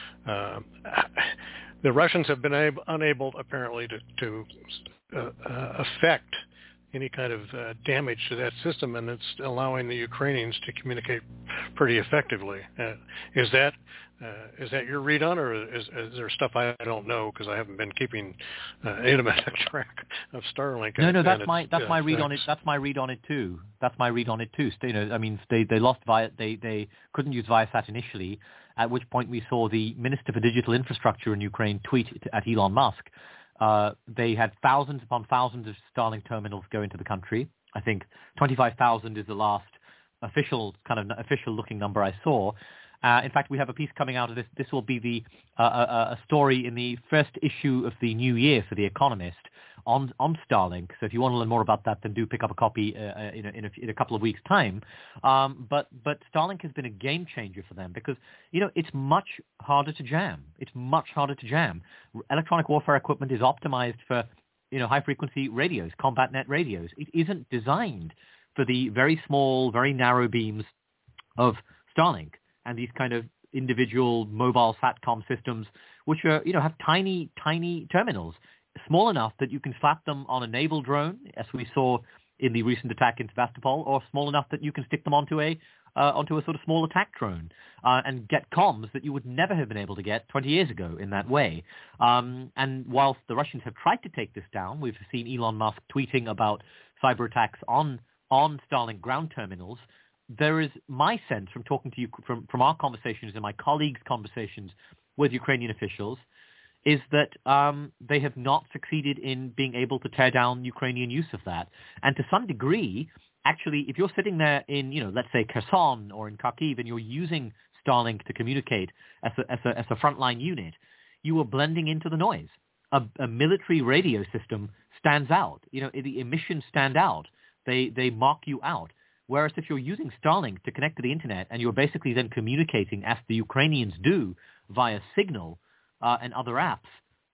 The Russians have been unable, apparently, to affect any kind of damage to that system, and it's allowing the Ukrainians to communicate pretty effectively. Is that your read on, or is there stuff I don't know because I haven't been keeping intimate track of Starlink? No, that's my read on it. That's my read on it too. I mean, they lost they couldn't use Viasat initially, at which point we saw the Minister for Digital Infrastructure in Ukraine tweet at Elon Musk. They had thousands upon thousands of Starlink terminals go into the country. I think 25,000 is the last official looking number I saw. In fact, we have a piece coming out of this. This will be a story in the first issue of the new year for The Economist on Starlink. So if you want to learn more about that, then do pick up a copy in a couple of weeks' time. But Starlink has been a game changer for them because it's much harder to jam. Electronic warfare equipment is optimized for high frequency radios, combat net radios. It isn't designed for the very small, very narrow beams of Starlink and these kind of individual mobile SATCOM systems, which are have tiny terminals, small enough that you can slap them on a naval drone, as we saw in the recent attack in Sevastopol, or small enough that you can stick them onto a sort of small attack drone and get comms that you would never have been able to get 20 years ago in that way. And whilst the Russians have tried to take this down, we've seen Elon Musk tweeting about cyber attacks on Starlink ground terminals. There is my sense from talking to you, from our conversations and my colleagues' conversations with Ukrainian officials, is that they have not succeeded in being able to tear down Ukrainian use of that. And to some degree, actually, if you're sitting there in, let's say Kherson or in Kharkiv, and you're using Starlink to communicate as a frontline unit, you are blending into the noise. A military radio system stands out. The emissions stand out. They mark you out. Whereas if you're using Starlink to connect to the internet and you're basically then communicating as the Ukrainians do via Signal and other apps,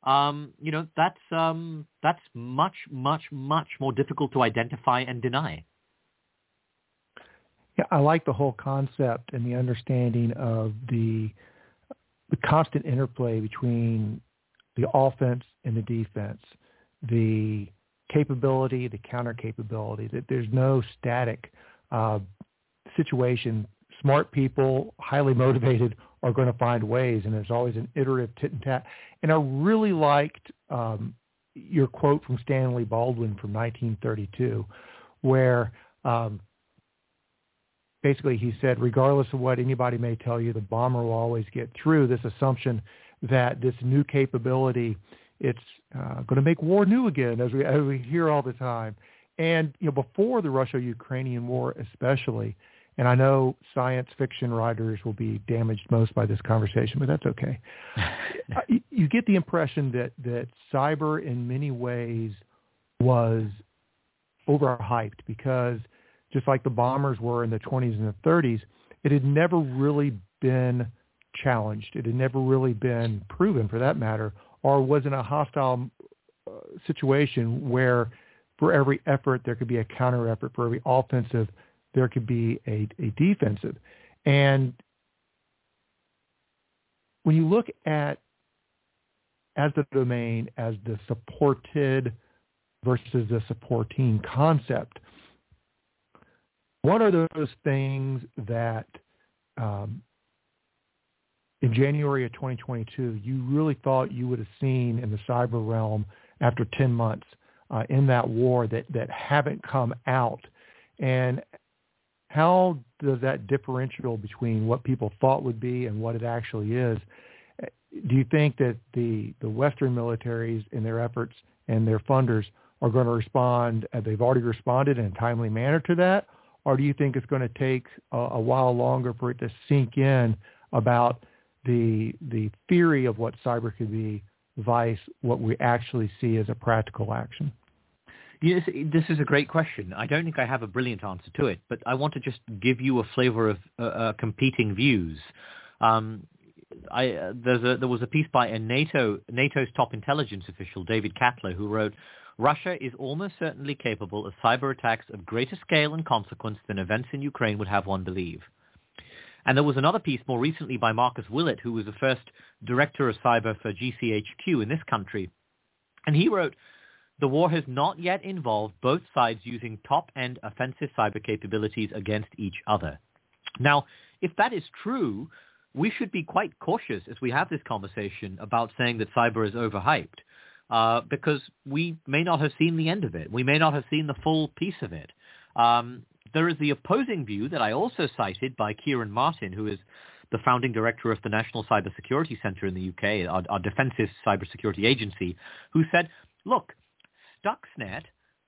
that's much, much, much more difficult to identify and deny. Yeah, I like the whole concept and the understanding of the constant interplay between the offense and the defense, the capability, the counter capability, that there's no static situation. Smart people, highly motivated, are going to find ways, and there's always an iterative tit and tat. And I really liked your quote from Stanley Baldwin from 1932, where basically he said, regardless of what anybody may tell you, the bomber will always get through. This assumption that this new capability, it's going to make war new again, as we hear all the time. And before the Russia-Ukrainian war especially, and I know science fiction writers will be damaged most by this conversation, but that's okay. You get the impression that cyber in many ways was overhyped, because just like the bombers were in the 20s and the 30s, it had never really been challenged. It had never really been proven, for that matter, or was in a hostile situation where for every effort there could be a counter effort. For every offensive there could be a defensive. And when you look at as the domain as the supported versus the supporting concept, what are those things that in January of 2022 you really thought you would have seen in the cyber realm after 10 months in that war that haven't come out? And how does that differential between what people thought would be and what it actually is? Do you think that the Western militaries in their efforts and their funders are going to respond, they've already responded in a timely manner to that? Or do you think it's going to take a while longer for it to sink in about the theory of what cyber could be vice what we actually see as a practical action? Yes, this is a great question. I don't think I have a brilliant answer to it, but I want to just give you a flavor of competing views. There was a piece by a NATO's top intelligence official, David Katler, who wrote, "Russia is almost certainly capable of cyber attacks of greater scale and consequence than events in Ukraine would have one believe." And there was another piece more recently by Marcus Willett, who was the first director of cyber for GCHQ in this country. And he wrote, "The war has not yet involved both sides using top-end offensive cyber capabilities against each other." Now, if that is true, we should be quite cautious as we have this conversation about saying that cyber is overhyped, because we may not have seen the end of it. We may not have seen the full piece of it. There is the opposing view that I also cited by Kieran Martin, who is the founding director of the National Cybersecurity Centre in the UK, our defensive cybersecurity agency, who said, look, Stuxnet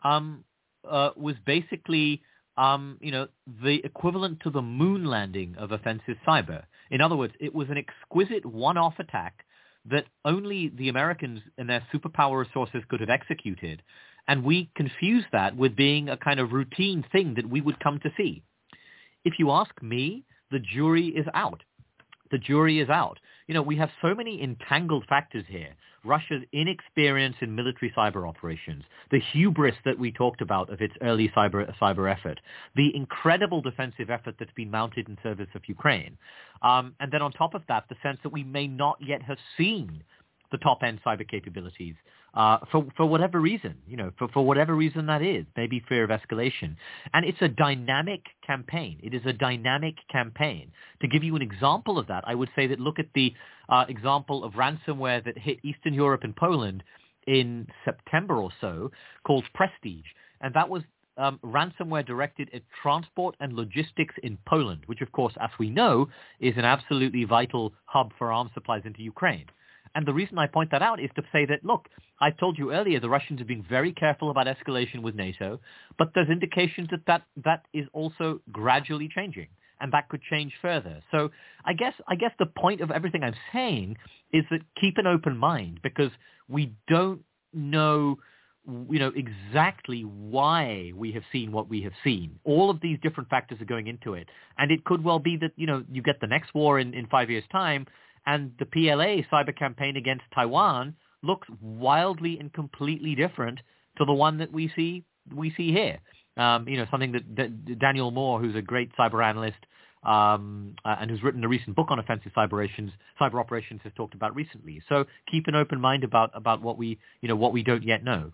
was basically, the equivalent to the moon landing of offensive cyber. In other words, it was an exquisite one-off attack that only the Americans and their superpower resources could have executed. And we confuse that with being a kind of routine thing that we would come to see. If you ask me, the jury is out. The jury is out. We have so many entangled factors here. Russia's inexperience in military cyber operations, the hubris that we talked about of its early cyber effort, the incredible defensive effort that's been mounted in service of Ukraine. And then on top of that, the sense that we may not yet have seen the top-end cyber capabilities for whatever reason, for whatever reason that is, maybe fear of escalation. And it's a dynamic campaign. It is a dynamic campaign. To give you an example of that, I would say that look at the example of ransomware that hit Eastern Europe and Poland in September or so, called Prestige. And that was ransomware directed at transport and logistics in Poland, which, of course, as we know, is an absolutely vital hub for arms supplies into Ukraine. And the reason I point that out is to say that, look, I told you earlier the Russians have been very careful about escalation with NATO, but there's indications that is also gradually changing, and that could change further. So I guess the point of everything I'm saying is that keep an open mind, because we don't know exactly why we have seen what we have seen. All of these different factors are going into it. And it could well be that, you get the next war in 5 years' time, and the PLA cyber campaign against Taiwan looks wildly and completely different to the one that we see here. Something that Daniel Moore, who's a great cyber analyst, and who's written a recent book on offensive cyber operations, has talked about recently. So keep an open mind about what we don't yet know.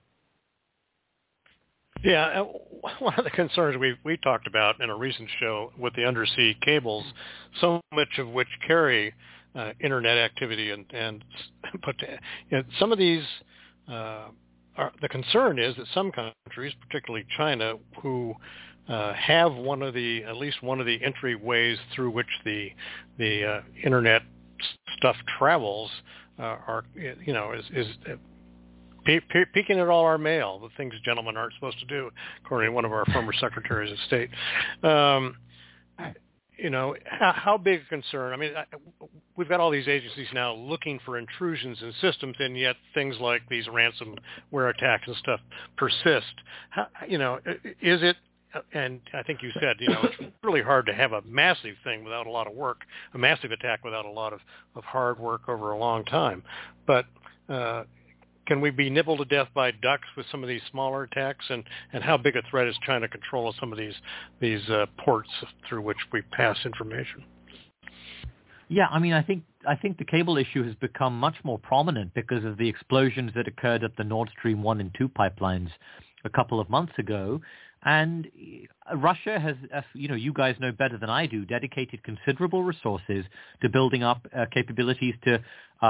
Yeah, one of the concerns we talked about in a recent show with the undersea cables, so much of which carry internet activity and but some of these the concern is that some countries, particularly China, who have at least one of the entryways through which the internet stuff travels, is peeking at all our mail, the things gentlemen aren't supposed to do, according to one of our former secretaries of state. How big a concern? I mean, we've got all these agencies now looking for intrusions in systems, and yet things like these ransomware attacks and stuff persist. Is it? And I think you said, it's really hard to have a massive thing without a lot of work, a massive attack without a lot of hard work over a long time. But can we be nibbled to death by ducks with some of these smaller attacks? And how big a threat is China control of some of these ports through which we pass information? Yeah, I mean, I think the cable issue has become much more prominent because of the explosions that occurred at the Nord Stream 1 and 2 pipelines a couple of months ago. And Russia has, as you guys know better than I do, dedicated considerable resources to building up capabilities to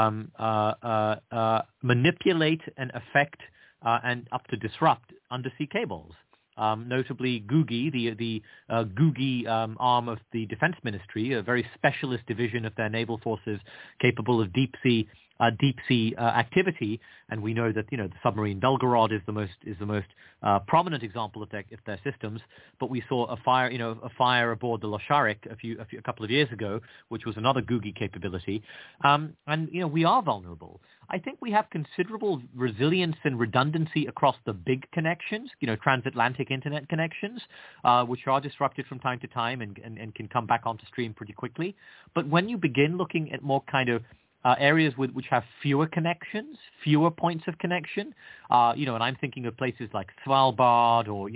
manipulate and affect and up to disrupt undersea cables. Notably, GUGI, the GUGI arm of the Defense Ministry, a very specialist division of their naval forces capable of deep sea activity, and we know that the submarine Belgorod is the most prominent example of their systems. But we saw a fire aboard the Losharik a couple of years ago, which was another GUGI capability, and we are vulnerable. I think we have considerable resilience and redundancy across the big connections, transatlantic internet connections, which are disrupted from time to time and can come back onto stream pretty quickly. But when you begin looking at more kind of areas which have fewer connections, fewer points of connection, and I'm thinking of places like Svalbard or,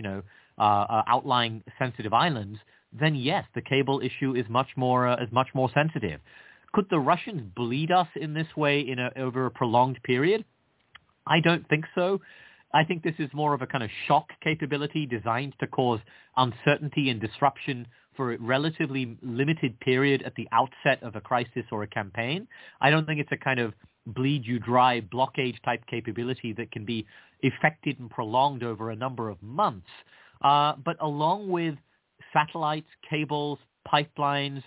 outlying sensitive islands, then yes, the cable issue is much more sensitive. Could the Russians bleed us in this way over a prolonged period? I don't think so. I think this is more of a kind of shock capability designed to cause uncertainty and disruption for a relatively limited period at the outset of a crisis or a campaign. I don't think it's a kind of bleed you dry blockade type capability that can be effected and prolonged over a number of months. But along with satellites, cables, pipelines,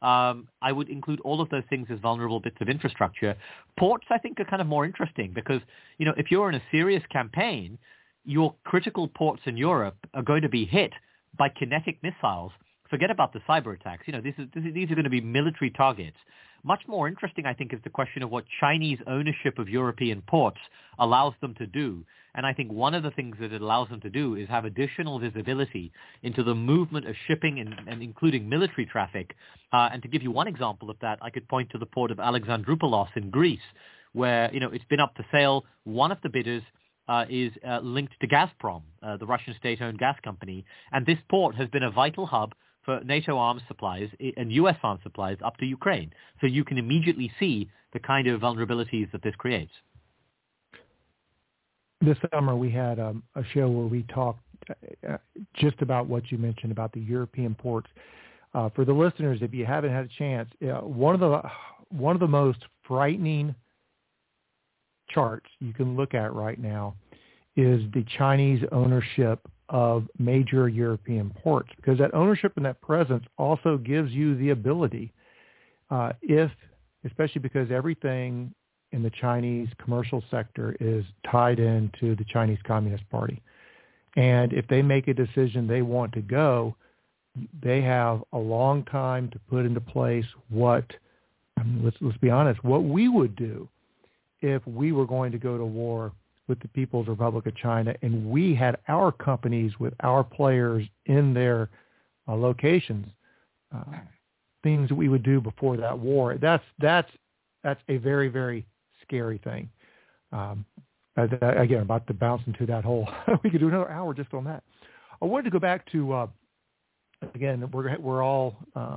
I would include all of those things as vulnerable bits of infrastructure. Ports, I think, are kind of more interesting because, if you're in a serious campaign, your critical ports in Europe are going to be hit by kinetic missiles. Forget about the cyber attacks. These are going to be military targets. Much more interesting, I think, is the question of what Chinese ownership of European ports allows them to do. And I think one of the things that it allows them to do is have additional visibility into the movement of shipping and including military traffic. And to give you one example of that, I could point to the port of Alexandroupolis in Greece, where, it's been up for sale. One of the bidders is linked to Gazprom, the Russian state-owned gas company. And this port has been a vital hub for NATO arms supplies and U.S. arms supplies up to Ukraine. So you can immediately see the kind of vulnerabilities that this creates. this summer we had a show where we talked just about what you mentioned about the European ports. For the listeners, if you haven't had a chance, one of the most frightening charts you can look at right now is the Chinese ownership of major European ports, because that ownership and that presence also gives you the ability, especially because everything in the Chinese commercial sector is tied into the Chinese Communist Party. And if they make a decision they want to go, they have a long time to put into place let's be honest, what we would do if we were going to go to war with the People's Republic of China and we had our companies with our players in their locations, things that we would do before that war. That's a very, very scary thing. Again, about to bounce into that whole, we could do another hour just on that. I wanted to go back to, again, we're all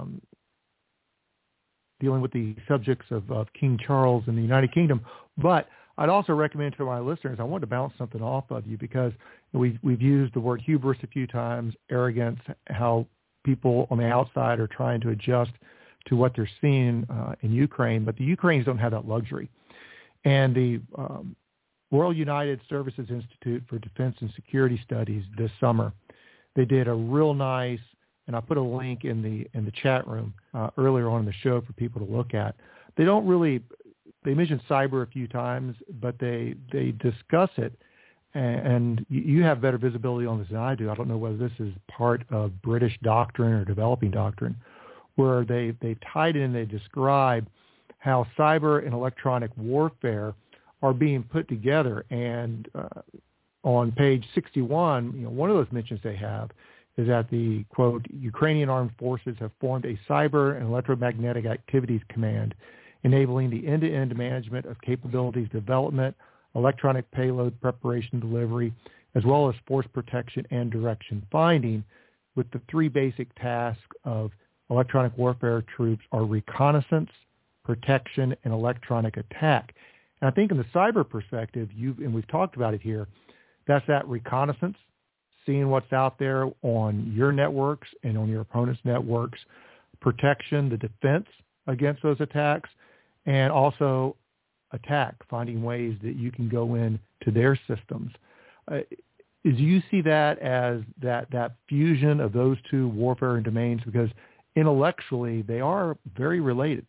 dealing with the subjects of King Charles in the United Kingdom, but I'd also recommend to my listeners, I wanted to bounce something off of you because we've used the word hubris a few times, arrogance, how people on the outside are trying to adjust to what they're seeing in Ukraine, but the Ukrainians don't have that luxury. And the Royal United Services Institute for Defense and Security Studies this summer, they did a real nice, and I put a link in the chat room earlier on in the show for people to look at. They mentioned cyber a few times, but they discuss it, and you have better visibility on this than I do. I don't know whether this is part of British doctrine or developing doctrine, where they tied in, they describe how cyber and electronic warfare are being put together. And on page 61, one of those mentions they have is that the, quote, Ukrainian armed forces have formed a cyber and electromagnetic activities command, enabling the end-to-end management of capabilities development, electronic payload preparation delivery, as well as force protection and direction finding, with the three basic tasks of electronic warfare troops are reconnaissance, protection, and electronic attack. And I think in the cyber perspective, and we've talked about it here, that's that reconnaissance, seeing what's out there on your networks and on your opponent's networks, protection, the defense against those attacks, and also attack, finding ways that you can go in to their systems. Do you see that as that fusion of those two warfare and domains? Because intellectually, they are very related.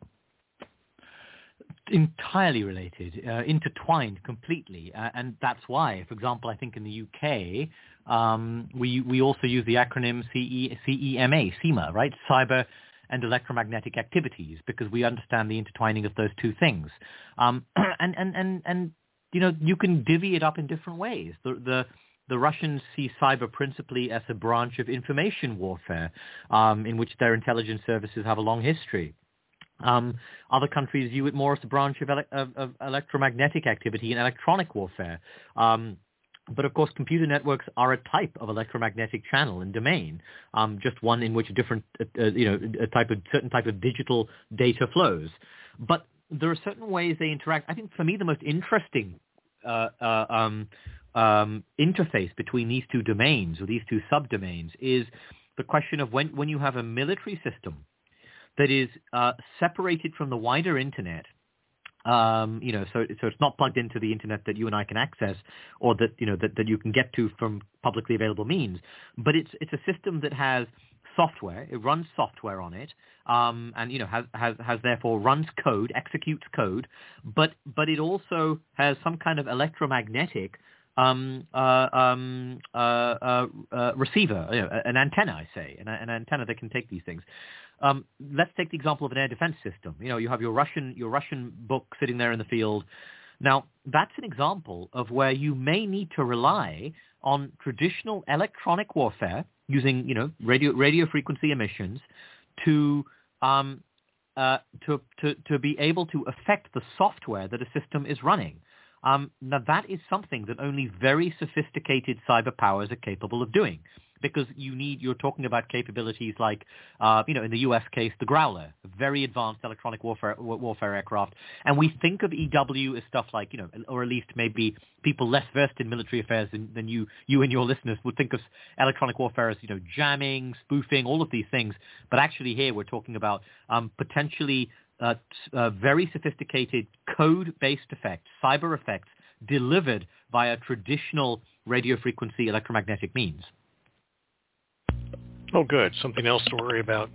Entirely related, intertwined completely. And that's why, for example, I think in the UK, we also use the acronym CEMA, right? Cyber and electromagnetic activities, because we understand the intertwining of those two things. And you can divvy it up in different ways. The Russians see cyber principally as a branch of information warfare, in which their intelligence services have a long history. Other countries view it more as a branch of electromagnetic activity and electronic warfare. But of course, computer networks are a type of electromagnetic channel and domain, just one in which a different, certain type of digital data flows. But there are certain ways they interact. I think for me, the most interesting interface between these two domains or these two subdomains is the question of when you have a military system that is separated from the wider internet. So it's not plugged into the internet that you and I can access, or that that you can get to from publicly available means. But it's a system that has software. It runs software on it, and has therefore runs code, executes code. But it also has some kind of electromagnetic receiver, an antenna, I say, an antenna that can take these things. Let's take the example of an air defense system. You have your Russian book sitting there in the field. Now, that's an example of where you may need to rely on traditional electronic warfare using, radio frequency emissions to be able to affect the software that a system is running. Now, that is something that only very sophisticated cyber powers are capable of doing, because you're talking about capabilities like, in the U.S. case, the Growler, a very advanced electronic warfare aircraft. And we think of EW as stuff like, or at least maybe people less versed in military affairs than you and your listeners would think of electronic warfare as, jamming, spoofing, all of these things. But actually here we're talking about potentially very sophisticated code-based effects, cyber effects, delivered via traditional radio frequency electromagnetic means. Oh, good. Something else to worry about.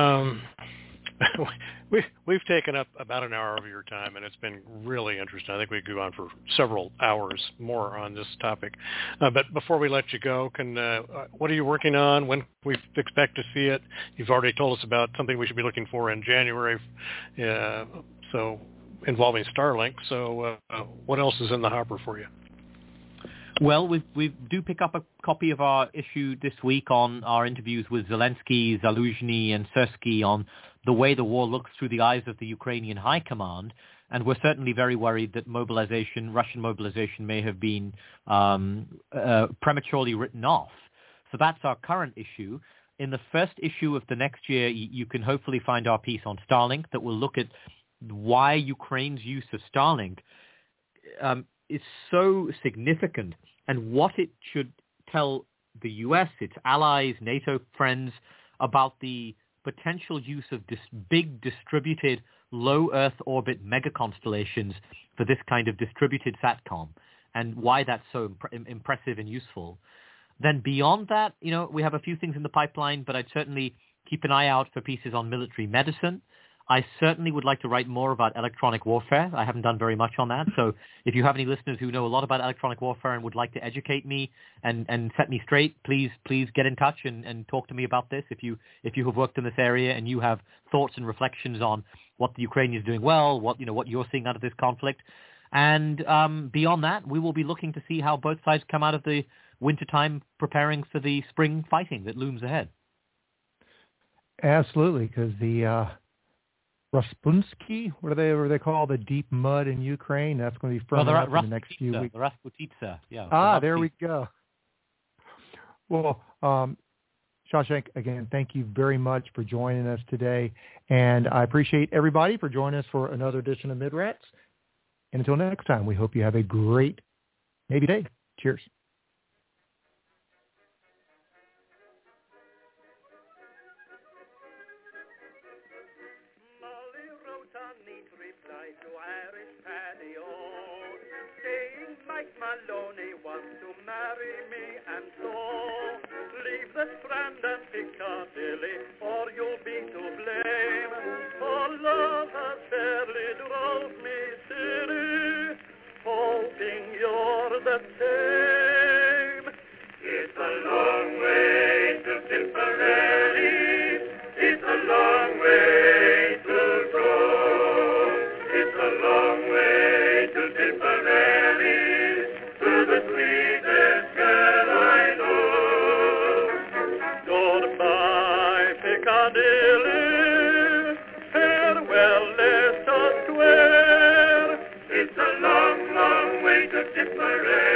We've taken up about an hour of your time, and it's been really interesting. I think we could go on for several hours more on this topic. But before we let you go, what are you working on? When can we expect to see it? You've already told us about something we should be looking for in January, so involving Starlink. So what else is in the hopper for you? Well, we do pick up a copy of our issue this week on our interviews with Zelensky, Zaluzhny, and Sersky on the way the war looks through the eyes of the Ukrainian High Command. And we're certainly very worried that Russian mobilization may have been prematurely written off. So that's our current issue. In the first issue of the next year, you can hopefully find our piece on Starlink that will look at why Ukraine's use of Starlink is so significant and what it should tell the U.S., its allies, NATO friends about the potential use of big distributed low Earth orbit mega constellations for this kind of distributed SATCOM, and why that's so impressive and useful. Then beyond that, we have a few things in the pipeline, but I'd certainly keep an eye out for pieces on military medicine. I certainly would like to write more about electronic warfare. I haven't done very much on that. So if you have any listeners who know a lot about electronic warfare and would like to educate me and set me straight, please get in touch and talk to me about this. If you have worked in this area and you have thoughts and reflections on what the Ukrainians are doing well, what you're seeing out of this conflict. And beyond that, we will be looking to see how both sides come out of the wintertime preparing for the spring fighting that looms ahead. Absolutely, because the Raspunsky, what are they called? The deep mud in Ukraine. That's going to be firming up in the next few weeks. The Rasputitsa, yeah. There we go. Well, Shashank, again, thank you very much for joining us today. And I appreciate everybody for joining us for another edition of MidRats. And until next time, we hope you have a great Navy day. Cheers. Mike Maloney wants to marry me, and so leave the Strand and Piccadilly, or you'll be to blame. For love has fairly drove me silly, hoping you're the same. It's a long way to Tipperary, it's a long way to go. It's a long way to Tipperary, the sweetest girl I know. Goodbye, Piccadilly, farewell, Leicester Square. It's a long, long way to Tipperary.